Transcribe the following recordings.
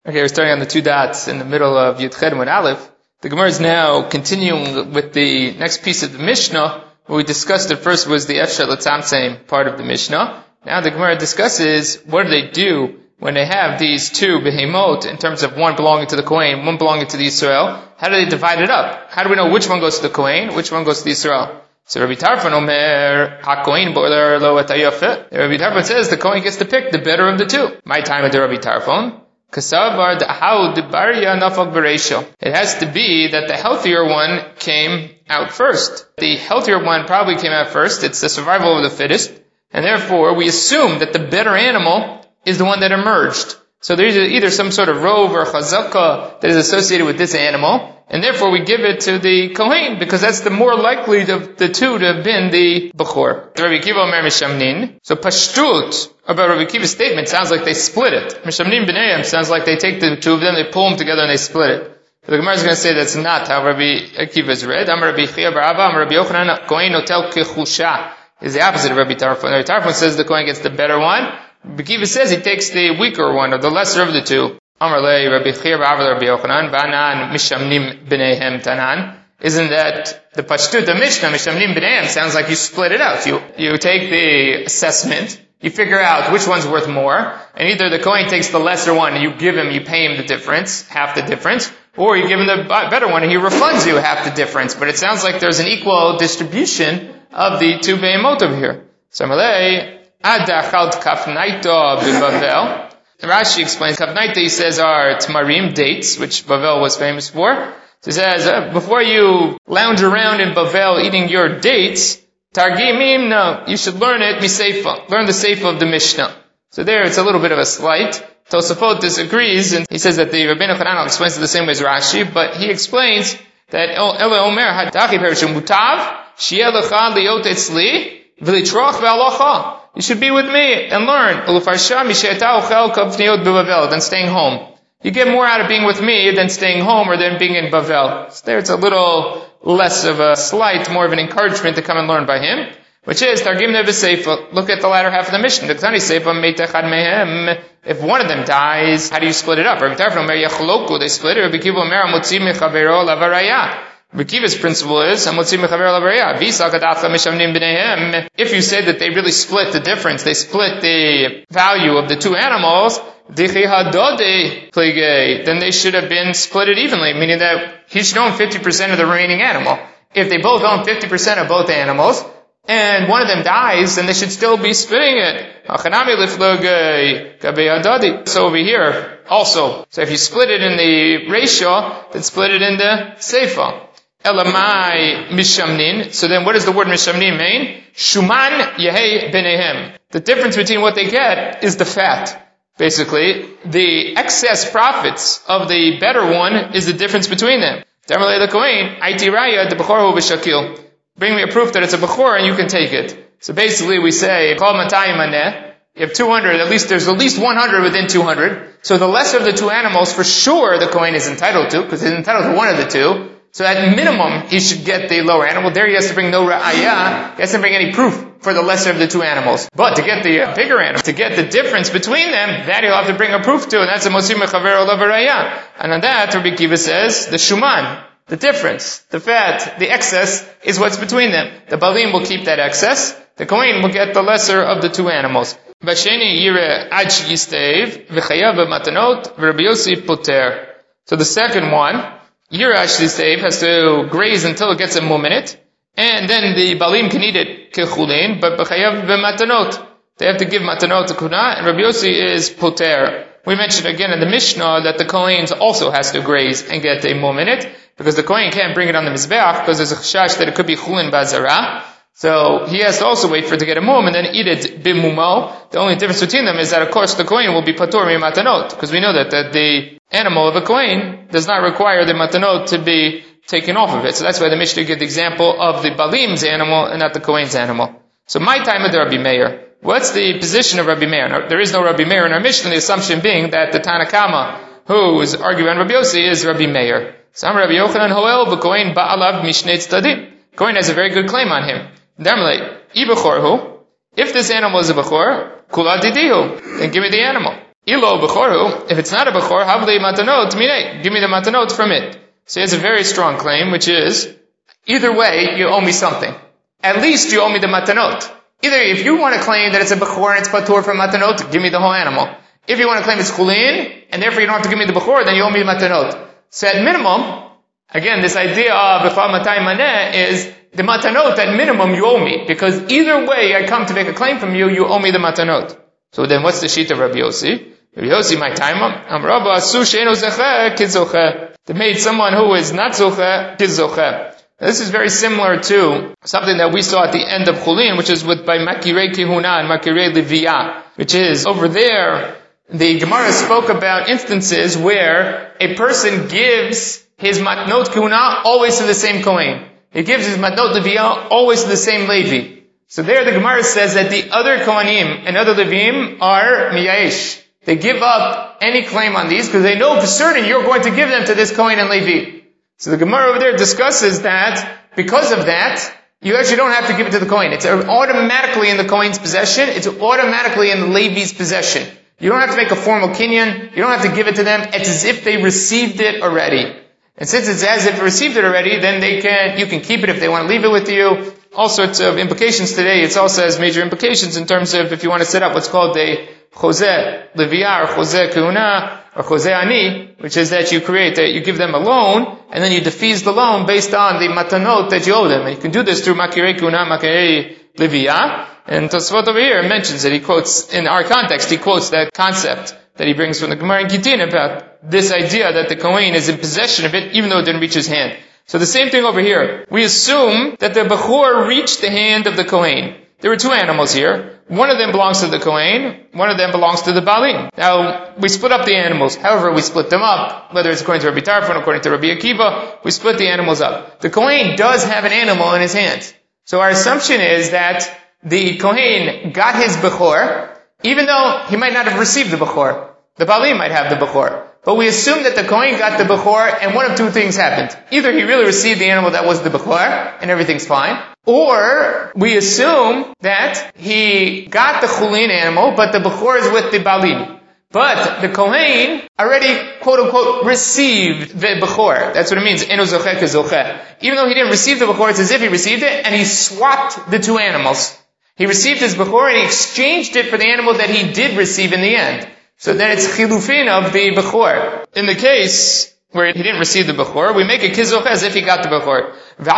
Okay, we're starting on the two dots in the middle of Yud Chet with Aleph. The Gemara is now continuing with the next piece of the Mishnah. What we discussed at first was the Efshar L'Tzamtzem part of the Mishnah. Now the Gemara discusses what do they do when they have these two behemot in terms of one belonging to the Kohen, one belonging to the Yisrael. How do they divide it up? How do we know which one goes to the Kohen, which one goes to the Yisrael? So Rabbi Tarfon Omer, HaKohen Bo'ler Lo Et HaYafeh. Rabbi Tarfon says the Kohen gets to pick the better of the two. My time at the Rabbi Tarfon. It has to be that the healthier one came out first. The healthier one probably came out first. It's the survival of the fittest. And therefore, we assume that the better animal is the one that emerged. So there's either some sort of rov or chazaka that is associated with this animal. And therefore, we give it to the Kohen, because that's the more likely of the two to have been the Bechor. Rabbi Kiva Omer Mishamnin. So Pashtut about Rabbi Kiva's statement sounds like they split it. Mishamnin B'neihem sounds like they take the two of them, they pull them together and they split it. But the Gemara is going to say that's not how Rabbi Kiva is read. Amar Rabbi Chia bar Abba, Amar Rabbi Yochanan, Kohen notel kechusha is the opposite of Rabbi Tarfon. Rabbi Tarfon says the Kohen gets the better one. Rabbi Kiva says he takes the weaker one, or the lesser of the two. Amar lei Rabbi Chia bar Abba, Rabbi Yochanan, Banan Mishamnim B'neihem Tanan. Isn't that the Pashtut, the Mishnah, Mishamnim B'neihem, sounds like you split it out. You take the assessment, you figure out which one's worth more, and either the Kohen takes the lesser one and you pay him the difference, half the difference, or you give him the better one and he refunds you half the difference. But it sounds like there's an equal distribution of the two behemot over here. So Amalei, Adachalt Kafnaito B'Bavel. Rashi explains, Kafnaita, he says, are Tmarim, dates, which Bavel was famous for. So he says, before you lounge around in Bavel eating your dates, Targimim, no, you should learn it, Miseifa. Learn the Seifa of the Mishnah. So there it's a little bit of a slight. Tosafot disagrees, and he says that the Rabbeinu Chananel explains it the same way as Rashi, but he explains that Ele Omer Hadachi Perishim Mutav, Shieh Lecha Liot Etzli, V'litroch Ve'alocha. You should be with me and learn. Than staying home. You get more out of being with me than staying home or than being in Bavel. So there it's a little less of a slight, more of an encouragement to come and learn by him, which is Targim Neveseifa. Look at the latter half of the Mishnah. If one of them dies, how do you split it up? They split it. Rabbi Kiva's principle is, if you say that they really split the difference, they split the value of the two animals, then they should have been split it evenly, meaning that he should own 50% of the remaining animal. If they both own 50% of both animals, and one of them dies, then they should still be splitting it. So over here, also, so if you split it in the ratio, then split it in the seifa. Elamai mishamnin. So then what does the word mishamnin mean? Shuman yehei benehem. The difference between what they get is the fat. Basically, the excess profits of the better one is the difference between them. Bring me a proof that it's a bechor and you can take it. So basically we say, you have 200, there's at least 100 within 200. So the lesser of the two animals, for sure the Kohen is entitled to, because he's entitled to one of the two. So at minimum, he should get the lower animal. There he has to bring no ra'ayah. He has to bring any proof for the lesser of the two animals. But to get the bigger animal, to get the difference between them, that he'll have to bring a proof to, and that's a mosim mechaver olav ra'ayah. And on that, Rabbi Kiva says, the shuman, the difference, the fat, the excess, is what's between them. The balim will keep that excess. The Kohen will get the lesser of the two animals. Basheni yire aj yistev, v'chayav b'matanot, v'Rabbi Yossi poter. So the second one, Yirash Yistev has to graze until it gets a muminit, and then the balim can eat it kechulin, but b'chayav b'matanot. They have to give matanot to kuna, and Rabbi Yossi is poter. We mentioned again in the Mishnah that the Kohen also has to graze and get a muminit, because the Kohen can't bring it on the Mizbeach, because there's a chashash that it could be chulin bazara. So he has to also wait for it to get a mum and then eat it bimumo. The only difference between them is that of course the Kohen will be patur mi matanot, because we know that the animal of a Kohen does not require the matanot to be taken off of it. So that's why the Mishnah gives the example of the balim's animal and not the Kohen's animal. So my time of the Rabbi Meir. What's the position of Rabbi Meir? Now, there is no Rabbi Meir in our Mishnah, the assumption being that the Tanakama who is arguing on Rabbi Yossi is Rabbi Meir. So I'm Rabbi Yochanan Hoel, v'Kohen ba'alav mishnei tzadim. Kohen has a very good claim on him. If this animal is a bechor, kula didihu, then give me the animal. Ilo Bechoru, if it's not a Bechor, Havli Matanot Mine, give me the Matanot from it. So he has a very strong claim, which is, either way, you owe me something. At least you owe me the Matanot. Either if you want to claim that it's a Bechor and it's Patur from Matanot, give me the whole animal. If you want to claim it's Chulin, and therefore you don't have to give me the Bechor, then you owe me the Matanot. So at minimum, again, this idea of Bechor Matai Maneh is, the Matanot at minimum you owe me, because either way I come to make a claim from you, you owe me the Matanot. So then what's the sheet of Rabbi Yossi? Rabbi Yossi, my time, Amrava Asu Sheino Zecheh Kizocheh. They made someone who is not Zocheh, Kizocheh. This is very similar to something that we saw at the end of Chulin, which is by Makirei Kihuna and Makirei Leviyah, which is over there, the Gemara spoke about instances where a person gives his Matnot Kihuna always to the same Kohen. He gives his Matnot Leviyah always to the same Levi. So there the Gemara says that the other Kohanim and other Levim are Miyash. They give up any claim on these because they know for certain you're going to give them to this Kohen and Levi. So the Gemara over there discusses that because of that, you actually don't have to give it to the Kohen. It's automatically in the Kohen's possession. It's automatically in the Levi's possession. You don't have to make a formal kinyan. You don't have to give it to them. It's as if they received it already. And since it's as if they received it already, then you can keep it if they want to leave it with you. All sorts of implications today. It also has major implications in terms of if you want to set up what's called a Chozeh Leviyah or Chozeh Kehuna or Chozeh Ani, which is that you give them a loan, and then you defease the loan based on the matanot that you owe them. And you can do this through Makirei Kehuna, Makirei Leviyah. And Tosfot over here mentions it. He quotes, in our context, he quotes that concept that he brings from the Gemara in Gittin about this idea that the Kohen is in possession of it, even though it didn't reach his hand. So the same thing over here. We assume that the Bechor reached the hand of the Kohen. There were two animals here. One of them belongs to the Kohen, one of them belongs to the Balim. Now, we split up the animals. However, we split them up, whether it's according to Rabbi Tarfon, according to Rabbi Akiva, we split the animals up. The Kohen does have an animal in his hands. So our assumption is that the Kohen got his Bechor, even though he might not have received the Bechor. The Balim might have the Bechor. But we assume that the Kohen got the Bechor, and one of two things happened. Either he really received the animal that was the Bechor, and everything's fine, or we assume that he got the Chulin animal, but the Bechor is with the Balim. But the Kohen already, quote unquote, received the Bechor. That's what it means, Eno Zocheh Kezocheh. Even though he didn't receive the Bechor, it's as if he received it, and he swapped the two animals. He received his Bechor, and he exchanged it for the animal that he did receive in the end. So then it's chilufin of the Bechor. In the case where he didn't receive the Bechor, we make a kizoch as if he got the Bechor.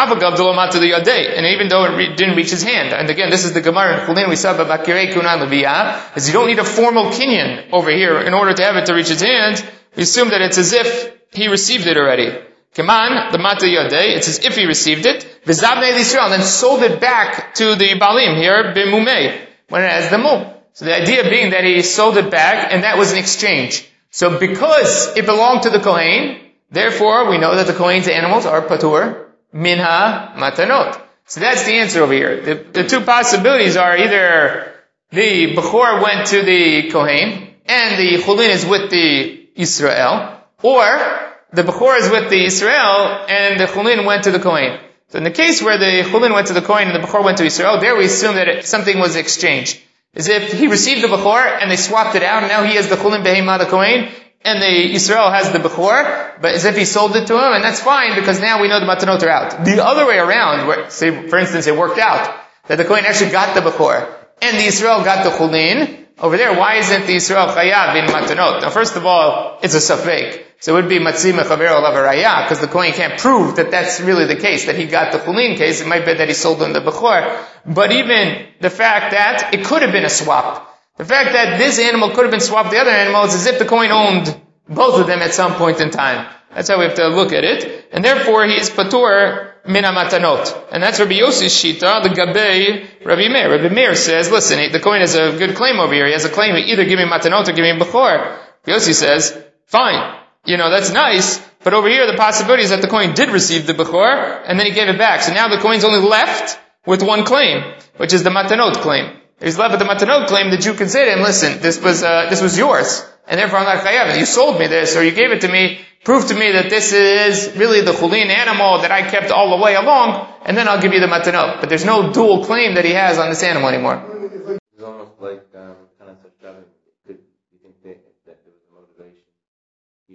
And even though it didn't reach his hand. And again, this is the Gemara in Chulin, we saw about Makirei Kehuna Leviyah, is you don't need a formal kinyan over here in order to have it to reach his hand. We assume that it's as if he received it already. Keman, the Mata Yadeh, it's as if he received it. V'zabnei Yisrael, and then sold it back to the Balim here, b'mumei, when it has the mum. So the idea being that he sold it back, and that was an exchange. So because it belonged to the Kohen, therefore we know that the Kohen's animals are patur, minha, matanot. So that's the answer over here. The two possibilities are either the Bechor went to the Kohen, and the Chulin is with the Israel, or the Bechor is with the Israel, and the Chulin went to the Kohen. So in the case where the Chulin went to the Kohen and the Bechor went to Israel, there we assume that something was exchanged. As if he received the Bechor and they swapped it out, and now he has the Chulin Behemah, the Kohen, and the Israel has the Bechor, but as if he sold it to him, and that's fine because now we know the Matanot are out. The other way around, where, say, for instance, it worked out that the Kohen actually got the Bechor and the Israel got the Chulin. Over there, why isn't the Israel Chayav in Matanot? Now, first of all, it's a Safek. So it would be Matzim Mechaver Olav Raya, because the Kohen can't prove that that's really the case, that he got the Chulin case. It might be that he sold him the Bechor. But even the fact that it could have been a swap, the fact that this animal could have been swapped with the other animal is as if the Kohen owned both of them at some point in time. That's how we have to look at it. And therefore, he is Patur Mina Matanot. And that's Rabbi Yossi's Shita, the Gabei Rabbi Meir. Rabbi Meir says, listen, the Kohen has a good claim over here. He has a claim, either give me Matanot or give me Bechor. Rabbi Yossi says, fine. That's nice, but over here the possibility is that the Kohen did receive the Bechor, and then he gave it back. So now the Kohen's only left with one claim, which is the Matanot claim. He's left with the Matanot claim. The Jew can say to him, listen, this was yours, and therefore I'm not chayav. You sold me this, or you gave it to me, prove to me that this is really the Chulin animal that I kept all the way along, and then I'll give you the Matanot. But there's no dual claim that he has on this animal anymore. It's almost like kind of such you think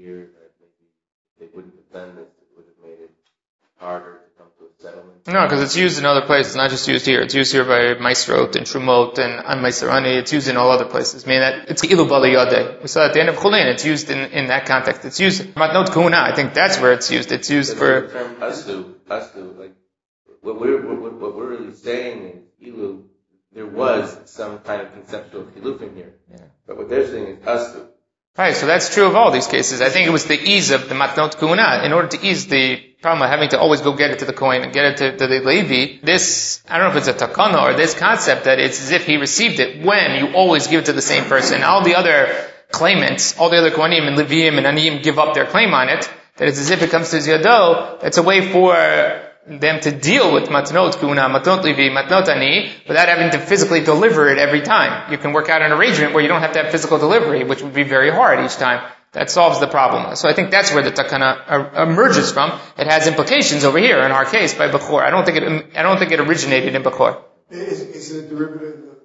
here that maybe if they wouldn't have done this, it would have made it harder to come to a settlement? No, because it's used in other places, not just used here. It's used here by Maisrot and Trumot and Maisarani. It's used in all other places. I mean, that it's Ilu Bali Yadeh. We saw at the end of Chulin, it's used in that context. It's used, Matnot Kuna, I think that's where it's used. It's used for... The term Aslu, like, what we're really saying is, Ilu, there was some kind of conceptual chiluf in here. Yeah. But what they're saying is Aslu. Right, so that's true of all these cases. I think it was the ease of the Matnot Kuna. In order to ease the problem of having to always go get it to the Kohen and get it to the Levi, this, I don't know if it's a takana or this concept that it's as if he received it when you always give it to the same person. All the other claimants, all the other Kohanim and Leviim and Aniyim give up their claim on it, that it's as if it comes to Ziyado. That's a way for them to deal with Matnot Kuna, Matnot Levi, Matnot Ani, without having to physically deliver it every time. You can work out an arrangement where you don't have to have physical delivery, which would be very hard each time. That solves the problem. So I think that's where the takana emerges from. It has implications over here in our case by Bechor. I don't think it originated in Bechor. Is it a derivative of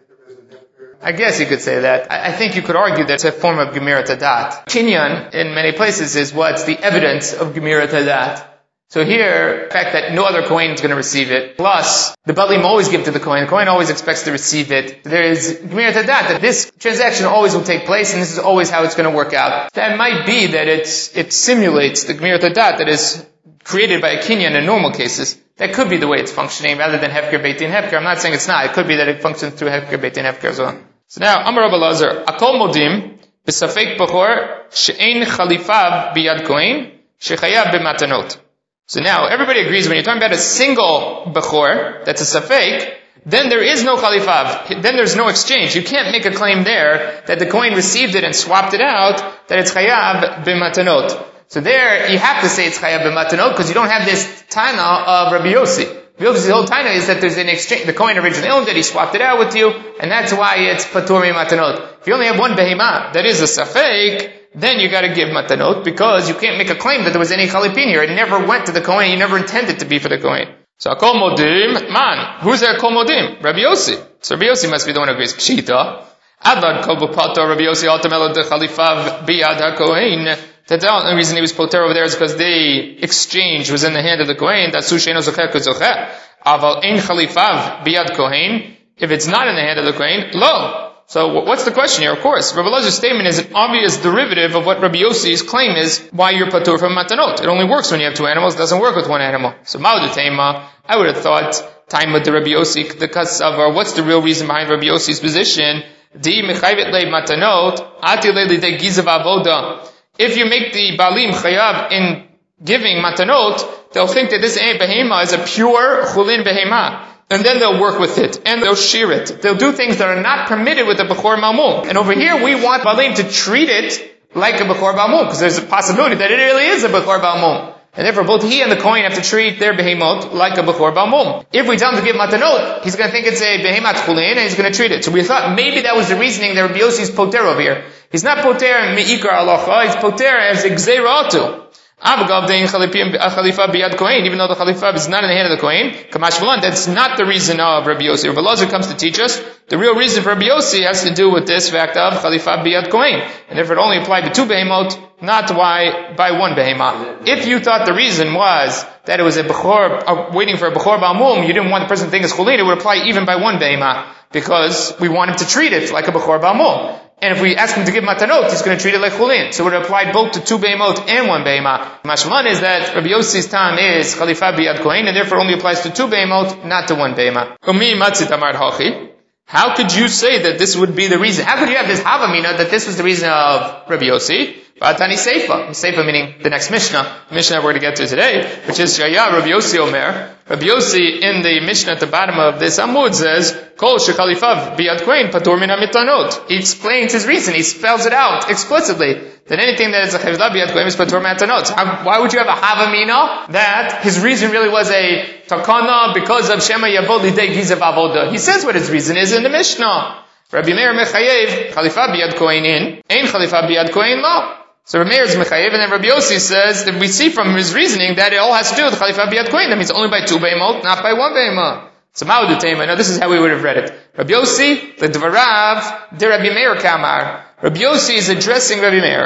the I guess you could say that. I think you could argue that it's a form of Gemirat Hadat. Kinyan, in many places, is what's the evidence of Gemirat Hadat. So here, the fact that no other Kohen is going to receive it, plus the Balim always give to the Kohen always expects to receive it. There is Gemirat Hadat, that this transaction always will take place, and this is always how it's going to work out. That might be that it simulates the Gemirat Hadat that is created by a Kinyan in normal cases. That could be the way it's functioning, rather than Hefker, Beit Din, Hefker. I'm not saying it's not. It could be that it functions through Hefker, Beit Din, Hefker as well. So now, Amar Rabbi Lazar, Akol Modim, B'Safek Bechor, She'ein Chalifav Biyad Kohen, Shechayav B'Matanot. So now, everybody agrees when you're talking about a single Bechor, that's a Safek, then there is no Khalifav. Then there's no exchange. You can't make a claim there that the Kohen received it and swapped it out, that it's Chayav B'Matanot. So there, you have to say it's Chayav B'Matanot, because you don't have this Tana of Rabbi Yossi. Rabbi Yossi's whole Tana is that there's an exchange. The Kohen originally owned it, he swapped it out with you, and that's why it's Patur Matanot. If you only have one Behemah that is a Safek, then you gotta give matanot, because you can't make a claim that there was any chalipin here. It never went to the Kohen, you never intended to be for the Kohen. So Akol Modim, man, who's there Akol Modim? Rabbi Yossi. So Rabbi Yossi must be the one who agrees. Pshita. Adlad Kol B'Pato, Rabbi Yossi Altamelo de Chalifav Biyad HaKohen. The only reason he was poter over there is because the exchange was in the hand of the Kohen. That's Sheino Zocher K'Zocher. Aval Ein Chalifav Biyad Kohen. If it's not in the hand of the Kohen, lo. So what's the question here? Of course, Rabbi Lazar's statement is an obvious derivative of what Rabbi Yossi's claim is, why you're patur from matanot. It only works when you have two animals, it doesn't work with one animal. So Ma'udu Tema, I would have thought, time with the Rabbi Yossi, the Kasavar, what's the real reason behind Rabbi Yossi's position? Di mechayvet le matanot, ati le lidei gizav avoda. If you make the balim chayav in giving matanot, they'll think that this behema is a pure chulin behema. And then they'll work with it, and they'll shear it. They'll do things that are not permitted with the Bechor Malmum. And over here, we want Balim to treat it like a Bechor Malmum, because there's a possibility that it really is a Bechor Malmum. And therefore, both he and the Kohen have to treat their Behemot like a Bechor Balmum. If we tell him to give Matanot, he's going to think it's a Behemat Chulin, and he's going to treat it. So we thought maybe that was the reasoning that Rabbi Yossi's poter over here. He's not poter me'ikar alocha, he's poter as a gzeiratu. Even though the Khalifa is not in the hand of the Kohen, Kamash Malan, that's not the reason of Rabbi Yossi. Rabbi Lazar comes to teach us, the real reason for Rabbi Yossi has to do with this fact of Khalifa Biyad Kohen. And therefore it only applied to two Behemot, not by one Behemah. If you thought the reason was that it was a Bechor, waiting for a Bechor Balmum, you didn't want the person to think it's Chulin, it would apply even by one Behemah. Because we want him to treat it like a Bechor Balmum. And if we ask him to give matanot, he's going to treat it like chulin. So it would apply both to two behemoth and one behemah. Mashmalan is that Rabbi Yossi's time is Khalifa Biyad Kohen, and therefore only applies to two behemoth, not to one behemah. How could you say that this would be the reason? How could you have this havamina that this was the reason of Rabbi Yossi? Vatani Seifa. Seifa meaning the next Mishnah. The Mishnah we're going to get to today, which is Shaya Rabbi Yossi Omer. Rabbi Yossi in the Mishnah at the bottom of this Amud says, Kol shekhalifav biyad kohen patur min hamitanot. He explains his reason. He spells it out explicitly. That anything that is a chayvla biyad kohen is patur min hamitanot. Why would you have a havamina that his reason really was a takana because of Shema Yavod Lidei Gizav Avoda? He says what his reason is in the Mishnah. Rabbi Meir mechayev chalifa biyad kohenin, ein chalifa biyad kohen lo. So Rabbi Meir is mechayev, and then Rabbi Yossi says that we see from his reasoning that it all has to do with chalifa biyad kohen. That means only by two behemoth, not by one behemoth. So Ma'udu Tema. Now this is how we would have read it. Rabbi Yossi, the Dvarav, de Rabbi Meir Kamar. Rabbi Yossi is addressing Rabbi Meir.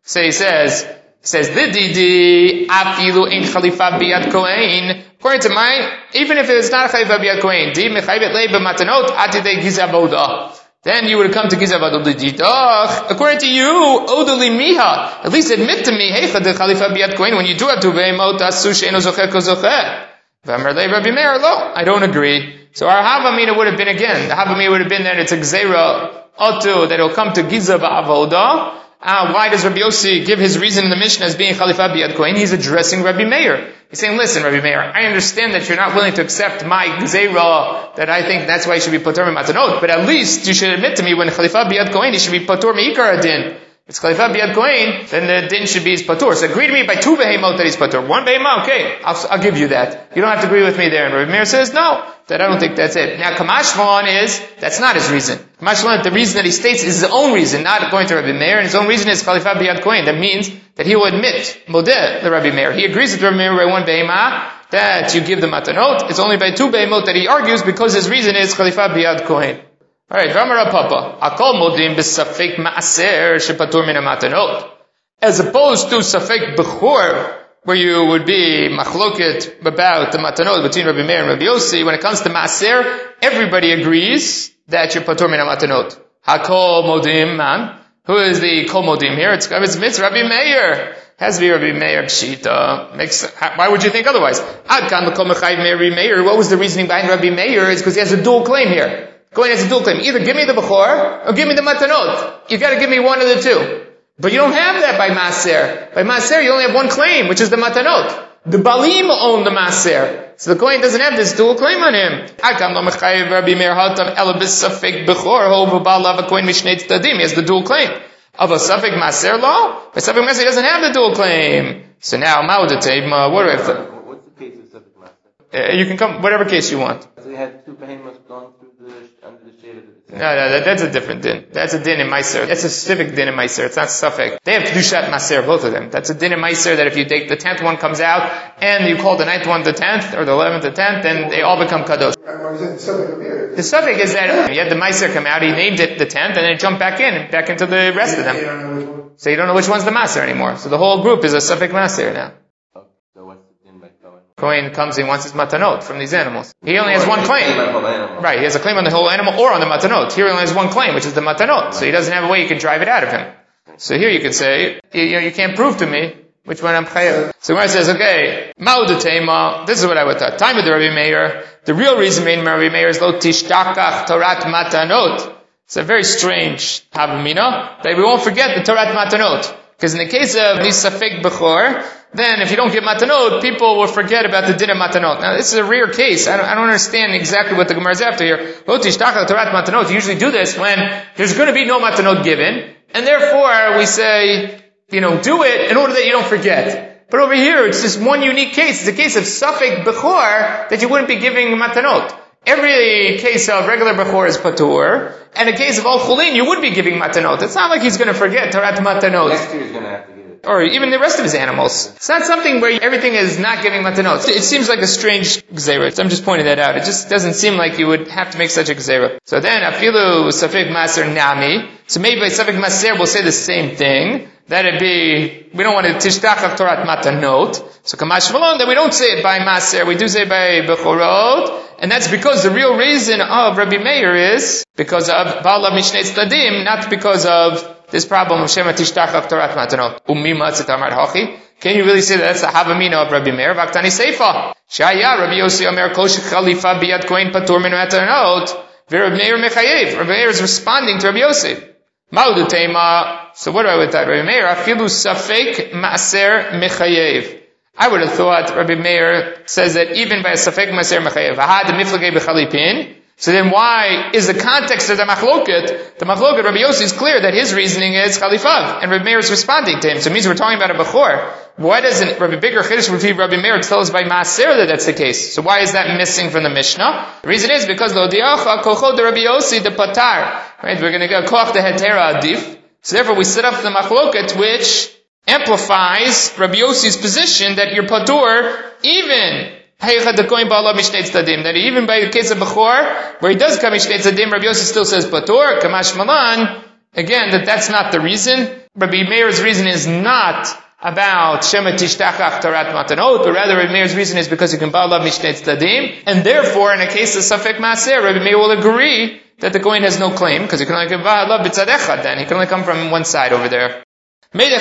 So he says, Lididi, afilu in khalifa biyad kohen. According to mine, even if it is not a khalifa biyad kohen, di mechayvet leba matanot, atide gizavoda. Then you would come to gizavoda. According to you, odoli miha. At least admit to me, hey, the khalifa biyad kohen, when you do have to ve'emot asu she'eno zocher ko zocher. V'amar le Rabbi Meir, lo, I don't agree. So our havamina would have been again. The havamina would have been that it's a gzeira otu, that it'll come to gizav avoda. Why does Rabbi Yossi give his reason in the Mishnah as being Khalifa Biyad Kohen? He's addressing Rabbi Meir. He's saying, listen, Rabbi Meir, I understand that you're not willing to accept my gzeira, that I think that's why you should be patur matanot, but at least you should admit to me when Khalifa Biyad Kohen, he should be patur meikar adin. If it's Khalifa Biyad Kohen, then the din should be his patur. So agree to me by 2 behemot that he's patur. 1 behemot, okay, I'll give you that. You don't have to agree with me there. And Rabbi Meir says, no, that I don't think that's it. Now, Kamashvan is, that's not his reason. Kamashvan, the reason that he states is his own reason, not going to Rabbi Meir, and his own reason is Khalifa Biyad Kohen. That means that he will admit, modeh, the Rabbi Meir. He agrees with Rabbi Meir by 1 behemah, that you give the matanot. It's only by 2 behemot that he argues, because his reason is Khalifa Biyad Kohen. Alright, Ramara Papa. Akol modim b'safek ma'aser shepatur min matanot. As opposed to safek b'chor, where you would be machloket about the matanot between Rabbi Meir and Rabbi Yossi. When it comes to ma'aser, everybody agrees that you're patur min matanot. Hakol modim, man. Who is the kol modim here? It's Rabbi Meir. Has to be Rabbi Meir Pshita. Why would you think otherwise? Ad kan l'kol mechayiv Rabbi Meir. What was the reasoning behind Rabbi Meir? It's because he has a dual claim here. Kohen has a dual claim. Either give me the Bechor, or give me the Matanot. You gotta give me one of the two. But you don't have that by Maaser. By Maaser, you only have one claim, which is the Matanot. The Balim own the Maaser. So the Kohen doesn't have this dual claim on him. He has the dual claim. Of a Safek Maaser law, by Safek Maaser, he doesn't have the dual claim. So now, what do I have to... What's the case of Safek Maaser? You can come, whatever case you want. So he had 2 behemoths going through under the shade of the... No, that's a different din. That's a din in Meiser. That's a specific din in Meiser. It's not Safek. They have Kedushat Maser, both of them. That's a din in Meiser that if you take the 10th one comes out, and you call the 9th one the 10th, or the 11th the 10th, then they all become Kadosh. The Safek is that you had the Meiser come out, he named it the 10th, and then it jumped back into the rest of them. So you don't know which one's the Maser anymore. So the whole group is a Safek Maser now. Kohen comes and wants his matanot from these animals. He only has one claim. Right, he has a claim on the whole animal or on the matanot. Here he only has one claim, which is the matanot. So he doesn't have a way you can drive it out of him. So here you could say, you can't prove to me which one I'm chayav. So Gemara says, okay, ma'udetema, this is what I would thought. Time of the Rabbi Meir, the real reason being Rabbi Meir is lo tishtakach Torat matanot. It's a very strange havamina, that we won't forget the Torat matanot. Because in the case of these safek bechor, then if you don't give matanot, people will forget about the din of matanot. Now this is a rare case. I don't understand exactly what the Gemara is after here. Lo tishtachach Torat matanot. You usually do this when there's going to be no matanot given, and therefore we say, do it in order that you don't forget. But over here, it's just one unique case. It's a case of safek bechor that you wouldn't be giving matanot. Every case of regular bechor is patur, and a case of al chulin, you would be giving matanot. It's not like he's going to forget Torat matanot. Next year he's going to have to give it. Or even the rest of his animals. It's not something where everything is not giving matanot. It seems like a strange gzeira. I'm just pointing that out. It just doesn't seem like you would have to make such a gzeira. So then, afilu safek maser nami. So maybe by safek maser we'll say the same thing. That'd be, we don't want to tishtachach Torat matanot. So kamash malon, that we don't say it by maser, we do say it by bechorot. And that's because the real reason of Rabbi Meir is because of Ba'alav Mishnei Tzdadim, not because of this problem of Shema Tishtachach Torat Matanot. Umima Tzitamar Hachi. Can you really say that that's the Havamina of Rabbi Meir? Vaktani Seifa. Shaya Rabbi Yossi Omer Kol Shechalifa Biyad Kohen Patur Min Matanot. Rabbi Meir Mechayev. Rabbi Meir is responding to Rabbi Yossi. Ma'udu Teima. So what do I with that? Rabbi Meir, Afilu Safek Ma'aser Mechayev. I would have thought Rabbi Meir says that even by a safek maser mechayev, ahad miflagei b'chalipin. So then why is the context of the machloket? The machloket, Rabbi Yossi is clear that his reasoning is chalifav, and Rabbi Meir is responding to him. So it means we're talking about a bechor. Why doesn't Rabbi Bigger Chiddush repeat Rabbi Meir tell us by maaser that that's the case? So why is that missing from the Mishnah? The reason is because lo diacha kochod Rabbi Yossi the patar. Right? We're going to get koch the hetera adif. So therefore we set up the machloket which amplifies Rabbi Yossi's position that you're patur even that even by the case of Bechor, where he does come Mishnei Tzadim, Rabbi Yossi still says patur, kamash malan, again, that's not the reason. Rabbi Meir's reason is not about Shema Tishtachach Tarat Matanot, but rather Rabbi Meir's reason is because you can Ba'alav Mishnei Tzadim, and therefore, in a case of Safek Maaser, Rabbi Meir will agree that the Kohen has no claim, because you can only Ba'alav B'tzad then, he can only come from one side over there. So this is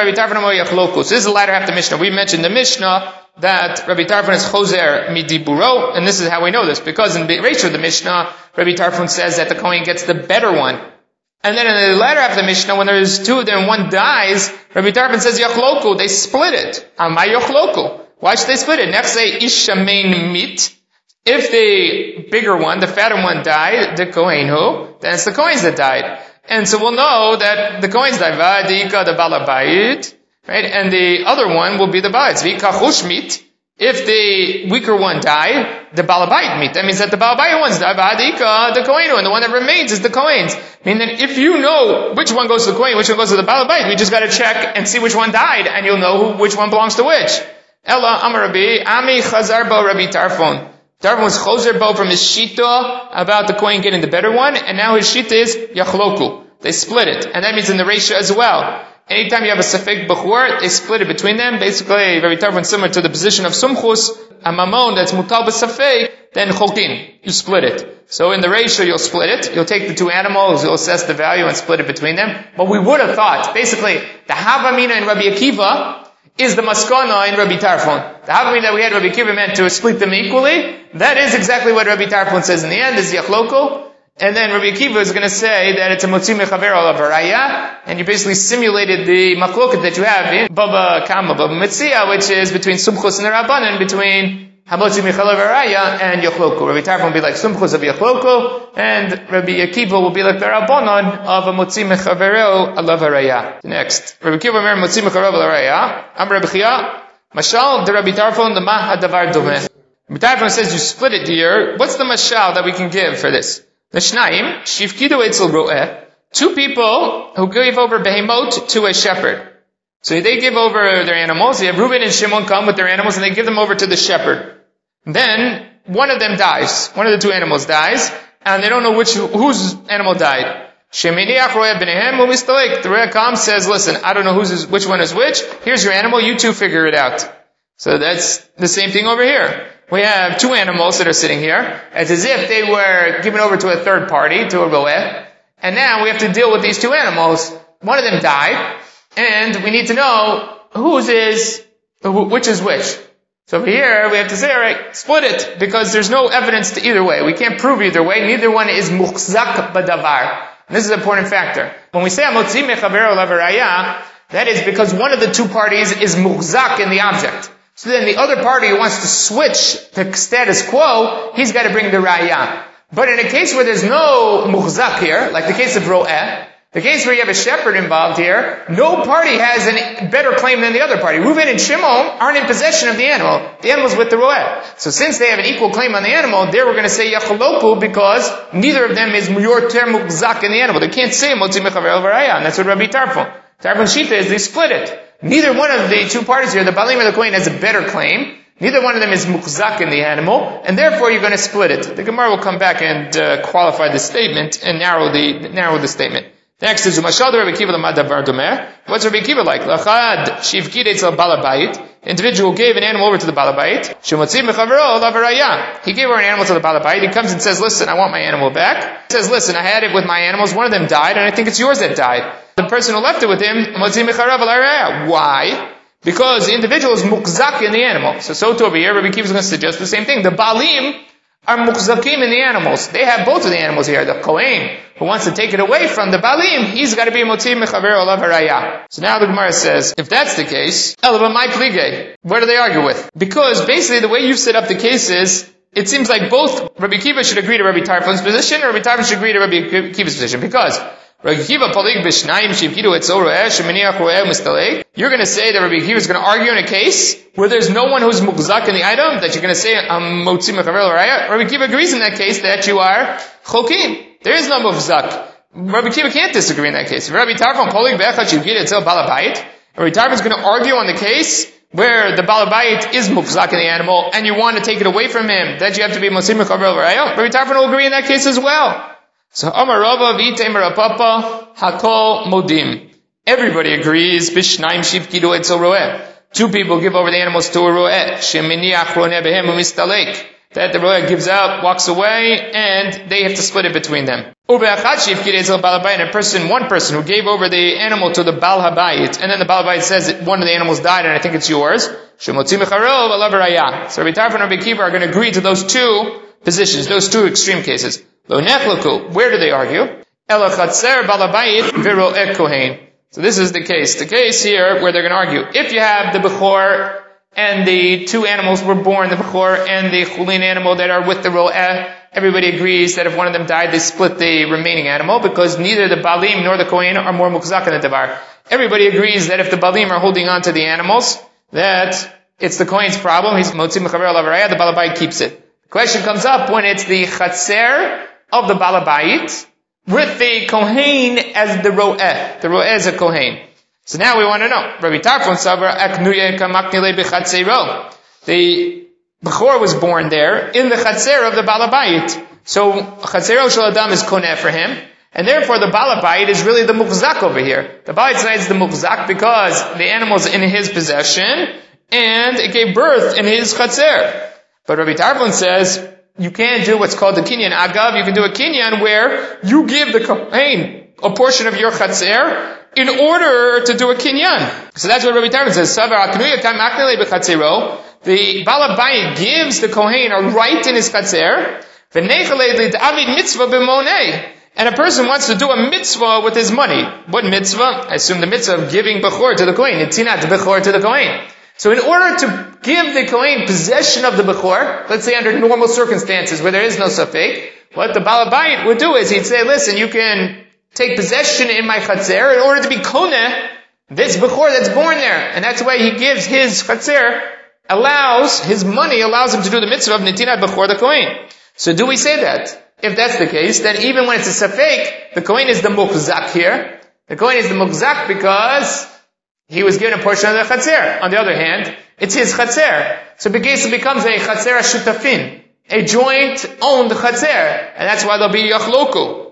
the latter half of the Mishnah. We mentioned the Mishnah that Rabbi Tarfon is Choser Midiburo, and this is how we know this, because in the ratio of the Mishnah, Rabbi Tarfon says that the Kohen gets the better one. And then in the latter half of the Mishnah, when there's two of them and one dies, Rabbi Tarfon says Yachloku, they split it. Amai Yachloku. Why should they split it? Next say Ishamein Mit. If the bigger one, the fatter one died, the Kohen who? Then it's the Kohen's that died. And so we'll know that the Kohen's died, V'adika the Balabayit, right? And the other one will be the Bayit. V'ika Chushmit. If the weaker one died, the Balabayit meet. That means that the Balabayit ones died, V'adika the Kohen, and the one that remains is the Kohen's. Meaning that if you know which one goes to the Kohen, which one goes to the Balabayit, we just gotta check and see which one died, and you'll know which one belongs to which. Ella Amar Rabbi, Ami Chazar Bo Rabbi Tarfon. Tarfon was Choser Bo from his Shita about the Kohen getting the better one, and now his Shita is Yachloku. They split it. And that means in the ratio as well. Anytime you have a Safek Bechor, they split it between them. Basically, very Tarfon similar to the position of Sumchus, a Mamon that's Mutal B'Safek, then Cholkin. You split it. So in the ratio, you'll split it. You'll take the two animals, you'll assess the value and split it between them. But we would have thought, basically, the Havamina in Rabbi Akiva is the Maskana in Rabbi Tarfon. The Havamina that we had Rabbi Akiva meant to split them equally. That is exactly what Rabbi Tarfon says in the end, is Yachloko. And then Rabbi Akiva is going to say that it's a Motzi Mechaver Olav Haraya, and you basically simulated the Machloket that you have in Baba Kama, Baba Metzia, which is between Sumchus and the Rabbanan, between Hamotzi Mechaver Haraya and Yachloko. Rabbi Tarfon will be like Sumchus of Yachloko, and Rabbi Akiva will be like the Rabbanan of a Motzi Mechaver Olav Haraya. Next. Rabbi Akiva mer Motzi Mechaver Olav Haraya. Am Rabbi Chia, Mashal de Rabbi Tarfon the Mah Hadavar Domeh. Rabbi Tarfon says you split it here. What's the mashal that we can give for this? The Shnaim, Shivkidu Eitzel Ro'eh, two people who gave over Behemot to a shepherd. So they give over their animals. They have Reuben and Shimon come with their animals and they give them over to the shepherd. Then one of them dies. One of the two animals dies, and they don't know whose animal died. Sheminiach Ro'eh B'nehem U'mistalek. The Ro'eh comes, says, listen, I don't know which one is which. Here's your animal, you two figure it out. So that's the same thing over here. We have two animals that are sitting here. It's as if they were given over to a third party, to a roeh. And now we have to deal with these two animals. One of them died, and we need to know which is which. So over here, we have to say, alright, split it, because there's no evidence to either way. We can't prove either way. Neither one is muchzak badavar. And this is an important factor. When we say amotzi mechaver olav haraya, that is because one of the two parties is muchzak in the object. So then the other party who wants to switch the status quo, he's got to bring the raya. But in a case where there's no muhzak here, like the case of ro'eh, the case where you have a shepherd involved here, no party has a better claim than the other party. Reuben and Shimon aren't in possession of the animal. The animal's with the ro'eh. So since they have an equal claim on the animal, there we're going to say yachaloku because neither of them is yorter muhzak in the animal. They can't say motzi mechaver el varaya, and that's what Rabbi Tarfon. Tarfon's shita is they split it. Neither one of the two parties here, the Balim or the Kohen, has a better claim. Neither one of them is muhzak in the animal, and therefore you're going to split it. The Gemara will come back and qualify the statement and narrow the statement. Next is Umashal Rabbi Akiva Lamad Davar Domer. What's Rabbi Akiva like? Lachad shivkid etzel balabayit. Individual gave an animal over to the balabayit. Shemotzi mechavero lavaraya. He gave her an animal to the balabayit. He comes and says, "Listen, I want my animal back." He says, "Listen, I had it with my animals. One of them died, and I think it's yours that died." The person who left it with him, motzi mecharav lavaraya. Why? Because the individual is mukzak in the animal. So too over here, Rabbi Akiva is going to suggest the same thing. The balim are mukzakim in the animals. They have both of the animals here. The Kohen, who wants to take it away from the balim, he's got to be motzi mechaver olav haraya. So now the Gemara says, if that's the case, my plige, what do they argue with? Because basically the way you've set up the case is, it seems like both Rabbi Akiva should agree to Rabbi Tarfon's position, or Rabbi Tarfon should agree to Rabbi Akiva's position. Because Rabbi Akiva palig b'shnayim shivkidu etzol ro'eh sheminiach ro'eh mistalek. You're going to say that Rabbi Akiva is going to argue in a case where there's no one who's mukzak in the item, that you're going to say motzi mechaver l'raya. Rabbi Akiva agrees in that case that you are chokim. There is no mukzak. Rabbi Akiva can't disagree in that case. Rabbi Tarfon palig b'echad shivkidu etzol balabait. Rabbi Tarfon is going to argue on the case where the balabait is mukzak in the animal, and you want to take it away from him, that you have to be motzi mechaver l'raya. Rabbi Tarfon will agree in that case as well. So Amar Rava v'itei Marapapa hakol modim. Everybody agrees, Bishnaim shivkidu etzel roeh. 2 people give over the animals to a roeh. Sheminiach roneh behem umistalek. That the roeh gives out, walks away, and they have to split it between them. And one person who gave over the animal to the Baal Habayit, and then the Baal Habayit says that one of the animals died and I think it's yours. So Rabbi Tarfon and Rabbi Akiva are going to agree to those 2 positions, those 2 extreme cases. Where do they argue? So this is the case. The case here where they're going to argue. If you have the Bechor and the 2 animals were born, the Bechor and the Chulin animal that are with the Ro'eh, everybody agrees that if one of them died, they split the remaining animal, because neither the Balim nor the Kohen are more mukzak in the Davar. Everybody agrees that if the Balim are holding on to the animals, that it's the Kohen's problem. He's Motzi Mechaver Alav Raya, the Balabayit keeps it. The question comes up when it's the Chatzer of the Balabayit with the Kohen as the Ro'eh. The Ro'eh is a Kohen. So now we want to know. Rabbi Tarfon Sabra Aknuye Kamaknile B'Chatzero. The Bechor was born there in the Chatzer of the Balabayit. So Chatzero Shel Adam is Koneh for him. And therefore the Balabayit is really the Mukzak over here. The Balabayit is the Mukzak because the animal's in his possession and it gave birth in his Chatzer. But Rabbi Tarfon says, you can't do what's called the Kinyan Agav. You can do a Kinyan where you give the Kohen a portion of your Chatzer in order to do a Kinyan. So that's what Rabbi Tarfon says. The Balabayit gives the Kohen a right in his Chatzer. And a person wants to do a mitzvah with his money. What mitzvah? I assume the mitzvah of giving Bechor to the Kohen. Nitzinat Bechor to the Kohen. So in order to give the Kohen possession of the Bechor, let's say under normal circumstances where there is no safek, what the Balabayit would do is he'd say, listen, you can take possession in my Chatzer in order to be Koneh this Bechor that's born there. And that's why he gives his Chatzer, his money allows him to do the mitzvah of Nitinat Bechor the Kohen. So do we say that? If that's the case, then even when it's a safek, the Kohen is the Mukzak here. The Kohen is the Mukzak because he was given a portion of the Chatzer. On the other hand, it's his Chatzer. So it becomes a Chatzer Shutafin, a joint owned Chatzer. And that's why there'll be Yachloku.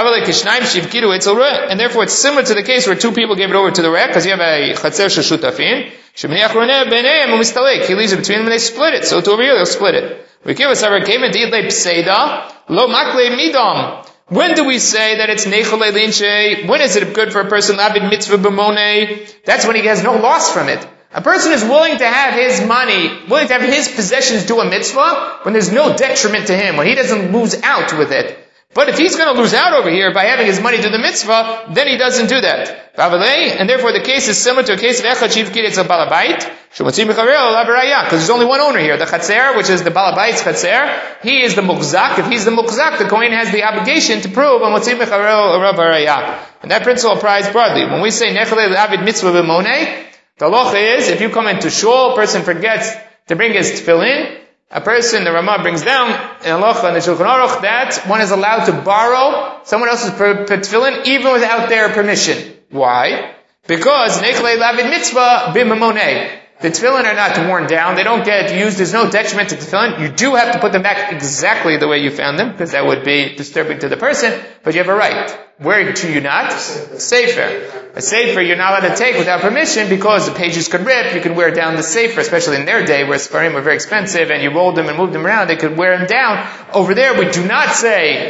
And therefore it's similar to the case where 2 people gave it over to the Rek, because you have a Chatzer Shutafin. He leaves it between them and they split it. So to over here they'll split it. When do we say that it's nechole linche? When is it good for a person labid mitzvah b'monei? That's when he has no loss from it. A person is willing to have his money, willing to have his possessions do a mitzvah when there's no detriment to him, when he doesn't lose out with it. But if he's going to lose out over here by having his money do the mitzvah, then he doesn't do that. And therefore the case is similar to a case of Echad Shivkid Etzel Balabayit, because there's only one owner here, the Chatzer, which is the Balabayit's Chatzer. He is the Mukzak. If he's the Mukzak, the Kohen has the obligation to prove and that principle applies broadly. When we say Nechalei L'Avid Mitzvah B'Monei, the halacha is, if you come into shul, a person forgets to bring his tefillin, a person, the Ramah brings down in halacha and the Shulchan Aruch that one is allowed to borrow someone else's tefillin even without their permission. Why? Because Nechalei L'Avid Mitzvah B'Monei. The tefillin are not worn down. They don't get used. There's no detriment to the tefillin. You do have to put them back exactly the way you found them, because that would be disturbing to the person, but you have a right. Where do you not? Sefer. A sefer you're not allowed to take without permission because the pages could rip. You could wear down the sefer, especially in their day where Sfarim were very expensive and you rolled them and moved them around. They could wear them down. Over there, we do not say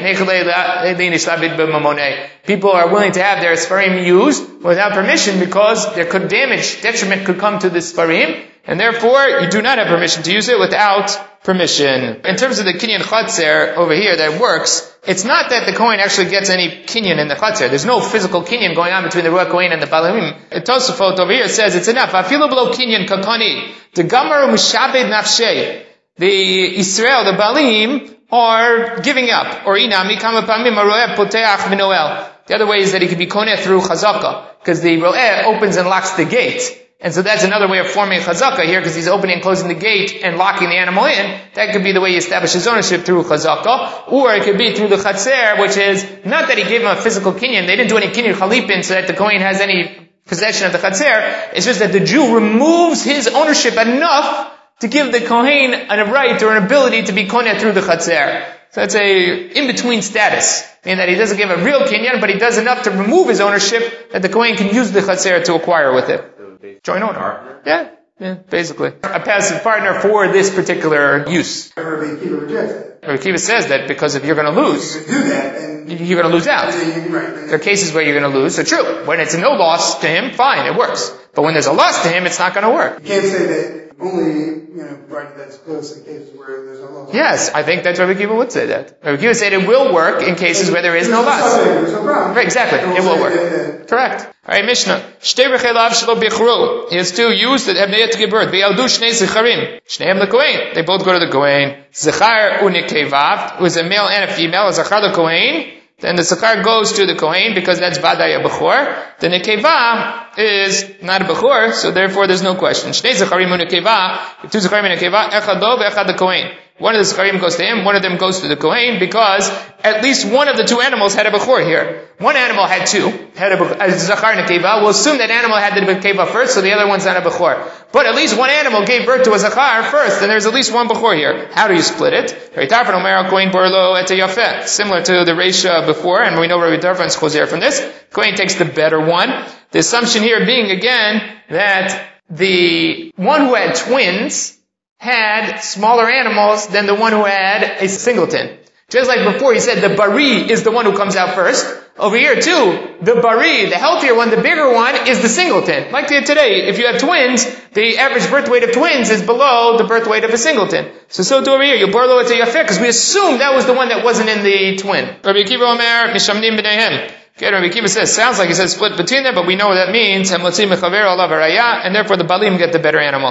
people are willing to have their Sfarim used without permission because there could detriment could come to the Sfarim, and therefore you do not have permission to use it without permission. In terms of the Kinyan Chatzer over here that works, it's not that the Kohen actually gets any Kinyan in the Chatzer. There's no physical Kinyan going on between the Ruach Kohen and the Balamim. Tosafot over here says it's enough. Afilu below Kinyan kakani. The Gamar Mishabed Nafshe. The Israel, the Balim, are giving up. Or inami kama pamim aroeh poteach v'noel. The other way is that he could be koneh through chazaka, because the roeh opens and locks the gate. And so that's another way of forming chazaka here, because he's opening and closing the gate and locking the animal in. That could be the way he establishes ownership through chazaka. Or it could be through the chatzer, which is not that he gave him a physical kinyan. They didn't do any kinyan chalipin so that the Kohen has any possession of the chatzer. It's just that the Jew removes his ownership enough to give the Kohen a right or an ability to be koneh through the chatzer. So it's a in-between status. meaning that he doesn't give a real kinyan, but he does enough to remove his ownership that the Kohen can use the chatzer to acquire with it. Joint owner. Yeah, basically. A passive partner for this particular use. Rabbi Akiva rejects it. Rabbi Akiva says that because if you're going to lose, You can do that, and you're going to lose out. right. There are cases where you're going to lose, so true. When it's no loss to him, fine, it works. But when there's a loss to him, it's not going to work. You can't say that only, right, that's close in cases where there's no loss. Yes, I think that Rabbi Akiva would say that. Rabbi Akiva said it will work in cases where there is no loss. There's no problem. Right, exactly. It will work. Correct. Alright, Mishnah. Shtei rechelav shelo bichru. He has two ewes that have yet to give birth. V'yaldu shnei zicharim. Shneim lekohen. They both go to the kohen. Zechar unikevav, who is a male and a female, is zechar the kohen. Then the zechar goes to the kohen because that's vadai a bechor. The nekeva is not a bechor, so therefore there's no question. Shnei zecharim unekeva. Two zecharim unekeva. Echad lo ve'echad the kohen. One of the zecharim goes to him, one of them goes to the kohen, because at least one of the two animals had a bechor here. One animal had two, had a zachar and a keva. We'll assume that animal had the keva first, so the other one's not a bechor. But at least one animal gave birth to a zachar first, and there's at least one bechor here. How do you split it? Similar to the Reisha before, and we know Rabbi Tarfon's choser from this. Kohen takes the better one. The assumption here being again that the one who had twins had smaller animals than the one who had a singleton. Just like before, he said the bari is the one who comes out first. Over here too, the bari, the healthier one, the bigger one, is the singleton. Like today, if you have twins, the average birth weight of twins is below the birth weight of a singleton. So too over here, you borlow it to yafeh, because we assume that was the one that wasn't in the twin. Rabbi Akiva Omer, mishamnim b'neihem. Okay, Rabbi Akiva says, sounds like he says split between them, but we know what that means. And therefore the balim get the better animal.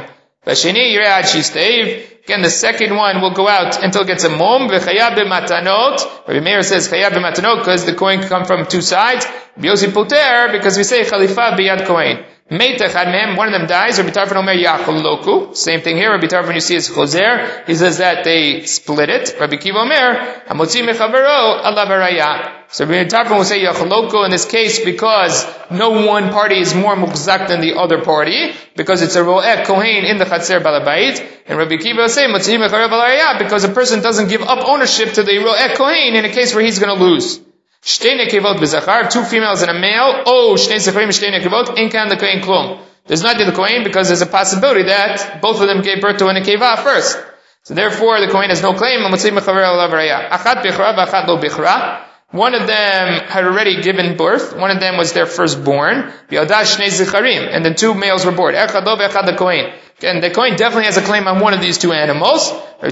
Again, the second one will go out until it gets a mom. Rabbi Meir says chayab b'matanot because the coin can come from two sides. B'yosi poter because we say chalifa b'yad kohen. One of them dies. Rabbi Tarfon omer yacholoku. Same thing here. Rabbi Tarfon, you see, is choser. He says that they split it. Rabbi Akiva omer hamotzi mechavero alav haraya. So Rabbi Tarfon will say yacholoku in this case because no one party is more mukzak than the other party, because it's a ro'eh kohen in the chatzer balabait. And Rabbi Akiva will say motzi mechavero haraya because a person doesn't give up ownership to the ro'eh kohen in a case where he's going to lose. Shtei nekevot b'zachar, two females and a male. Oh, shtei zecharim, shtei nekevot, inkan the kohen klum. There's not the kohen because there's a possibility that both of them gave birth to a nekeva first. So therefore, the kohen has no claim. Achat bichra, achat lo bichra. One of them had already given birth. One of them was their firstborn. And then two males were born. Echad lo ve'echad the kohen. Again, the kohen definitely has a claim on one of these two animals.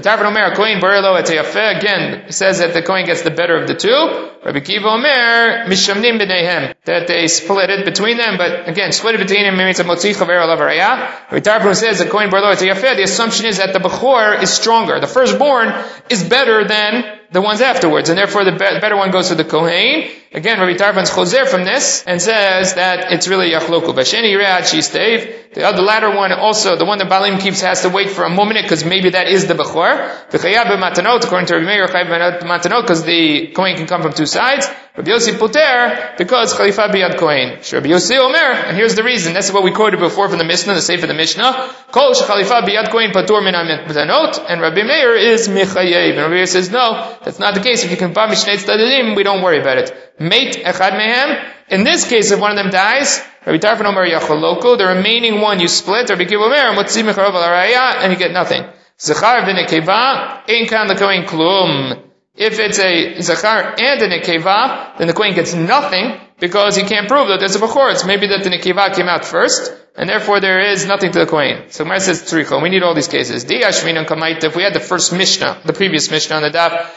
Again, it says that the kohen gets the better of the two. Rabbi Akiva Omer, mishamnim b'neihem, that they split it between them, but again, split it between them means a motzi chaver alav haraya. Rabbi Tarfon says the kohen barlo etayafeh, the assumption is that the bechor is stronger. The firstborn is better than the ones afterwards, and therefore the better one goes to the kohen. Again, Rabbi Tarfon's choser from this, and says that it's really yachloku. V'sheni yire'ad shistev. The latter one also, the one that Balim keeps, has to wait for a moment because maybe that is the bechor. V'chayav b'matanot, according to Rabbi Meir, chayav b'matanot, because the kohen can come from two sides. Rabbi Yossi poter, because chalifa b'yad kohen. Rabbi Yossi omer, and here's the reason. That's what we quoted before from the Mishnah, the Sefer of the Mishnah. Kol shechalifa b'yad kohen patur min ha'matanot, and Rabbi Meir is mechayev. And Rabbi Meir says, no, that's not the case. If you can buy mishnei tzadadim, we don't worry about it. Mate echad mehem. In this case, if one of them dies, Rabbi Tarfon omer yacholoko, the remaining one you split, Rabbi Akiva omer, motzi mecharov al haraya, and you get nothing. Zechar v'nekeva, ein kan the kohen klum. If it's a zechar and a nekeva, then the kohen gets nothing, because he can't prove that there's a bechor. It's maybe that the nekeva came out first, and therefore there is nothing to the kohen. So Gemara says tzricha. We need all these cases. If we had the first Mishnah, the previous Mishnah on the daf,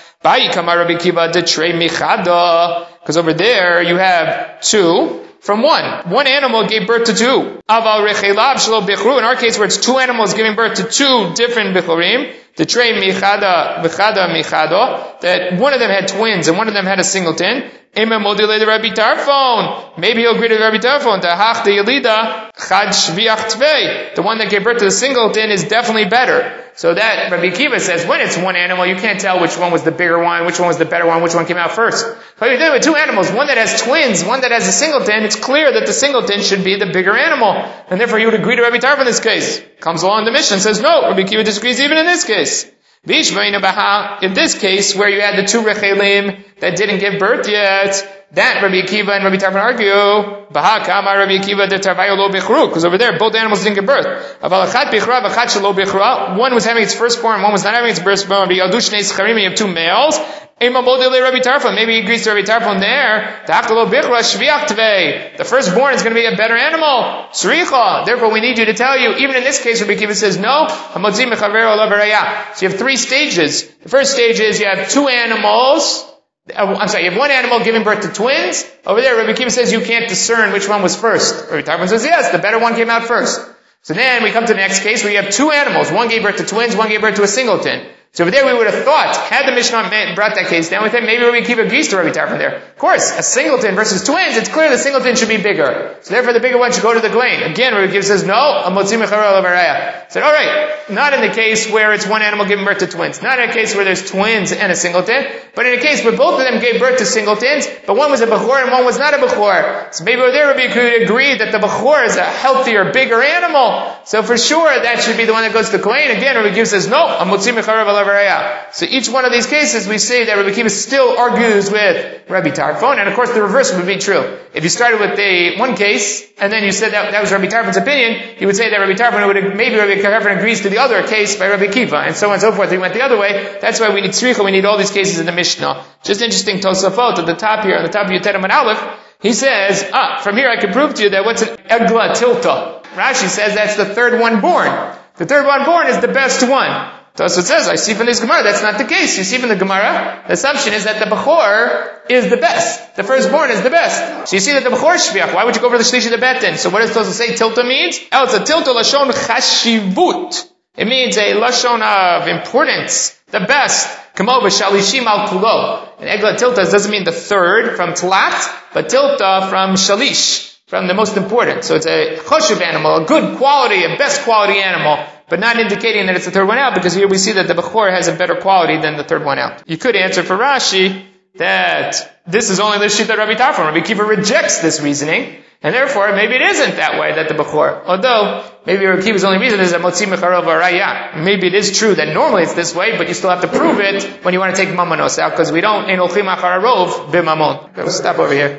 because over there you have two from one. One animal gave birth to two. In our case, where it's two animals giving birth to two different bichurim, the trey michada michado, that one of them had twins and one of them had a singleton. Maybe he'll agree to Rabbi Tarfon. The one that gave birth to the singleton is definitely better. So that Rabbi Akiva says, when it's one animal, you can't tell which one was the bigger one, which one was the better one, which one came out first. But you're dealing with two animals, one that has twins, one that has a singleton, it's clear that the singleton should be the bigger animal. And therefore you would agree to Rabbi Tarfon in this case. Comes along the Mishnah and says, no, Rabbi Akiva disagrees even in this case. In this case, where you had the two rechelim that didn't give birth yet, that Rabbi Akiva and Rabbi Tarfon argue, Baha Kama Rabbi Akiva de Tarvayo lo bichru, because over there both animals didn't give birth. One was having its firstborn, one was not having its firstborn. You have two males. Maybe he agrees to Rabbi Tarfon there. The firstborn is going to be a better animal. Therefore, we need you to tell you, even in this case, Rabbi Akiva says no. So you have three stages. The first stage is you have two animals. You have one animal giving birth to twins. Over there, Rabbi Akiva says you can't discern which one was first. Rabbi Tarfon says yes, the better one came out first. So then we come to the next case where you have two animals. One gave birth to twins, one gave birth to a singleton. So over there we would have thought, had the Mishnah brought that case down with him, maybe Rabbi Akiva agrees to Rabbi Tarfon there. Of course, a singleton versus twins, it's clear the singleton should be bigger. So therefore the bigger one should go to the grain. Again, Rabbi Akiva says, no, a motzi mecharel avaraya. Said, alright, not in the case where it's one animal giving birth to twins. Not in a case where there's twins and a singleton. But in a case where both of them gave birth to singletons, but one was a bechor and one was not a bechor. So maybe over there Rabbi Akiva agreed that the bechor is a healthier, bigger animal. So for sure that should be the one that goes to the grain. Again, Rabbi Akiva says, no, a motzi mecharel avaraya. So each one of these cases we say that Rabbi Akiva still argues with Rabbi Tarfon, and of course the reverse would be true. If you started with one case, and then you said that was Rabbi Tarfon's opinion, you would say that Rabbi Tarfon maybe Rabbi Tarfon agrees to the other case by Rabbi Akiva, and so on and so forth. He went the other way. That's why we need tzricha, we need all these cases in the Mishnah. Just interesting Tosafot at the top here, on the top of Yutet Amud Aleph, he says, from here I can prove to you that what's an egla tilta. Rashi says that's the third one born. The third one born is the best one. So it says, I see from this Gemara, that's not the case. You see from the Gemara, the assumption is that the Bechor is the best. The firstborn is the best. So you see that the Bechor is Shviach. Why would you go over the Shlish of the Betin? So what does Tosafot say tilta means? It's a tilta lashon chashivut. It means a lashon of importance. The best. Kamo v'shalishim al kulo. And egla tilta doesn't mean the third from tlat, but tilta from shalish, from the most important. So it's a choshev animal, a good quality, a best quality animal, but not indicating that it's the third one out, because here we see that the Bechor has a better quality than the third one out. You could answer for Rashi that this is only the Shita Rabbi Tarfon. Rabbi Akiva rejects this reasoning, and therefore maybe it isn't that way that the Bechor, although maybe Rabbi Akiva's only reason is that Motzi Mecharel V'Araya. Maybe it is true that normally it's this way, but you still have to prove it when you want to take Mamanos out, because we don't, in Olchim Achar Harov, B'Mamon. Stop over here.